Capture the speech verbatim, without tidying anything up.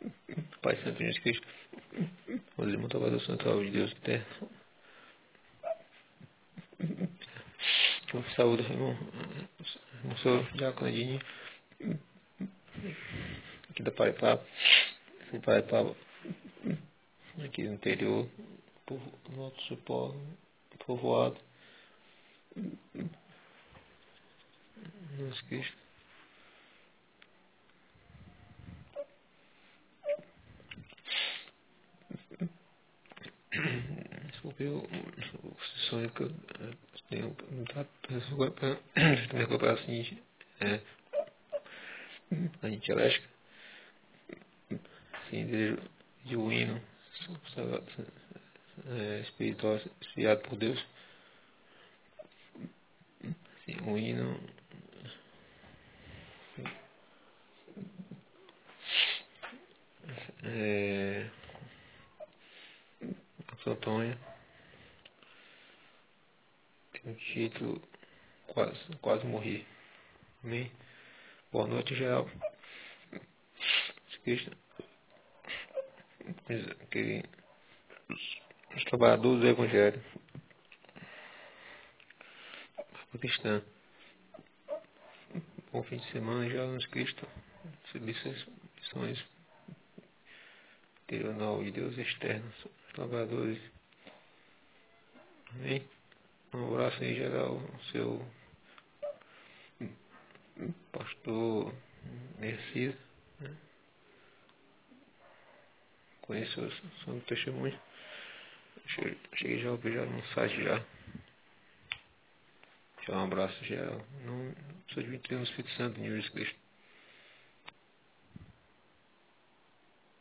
Pai Santo de Jesus Cristo, os irmãos salvador central de Deus Terra. Saúde, irmão. Não sou Diaconadinho, aqui da Paraipaba. Fui Paraipaba, aqui no interior, povo, no Alto Cipó, povoado. Jesus Cristo. Desculpe o sonho que eu tenho me comprar assim, é, a gente elétrica, assim, de, de um hino é, espiritual, inspirado por Deus, assim, um hino é, Santo Antônio, tem o título Quase, quase Morri. Amém? Boa noite, geral. Cristo, que os trabalhadores do Evangelho cristã. Bom fim de semana, Jesus Cristo. Lições, lições interior de Deus externos, trabalhadores. Amém? Um abraço em geral, seu pastor Nerciso, né? Conheço o Santo Testemunho. Cheguei, cheguei já a ouvir já no site já. Já um abraço geral. Não sou de vinte e um Espírito Santo, em Jesus Cristo.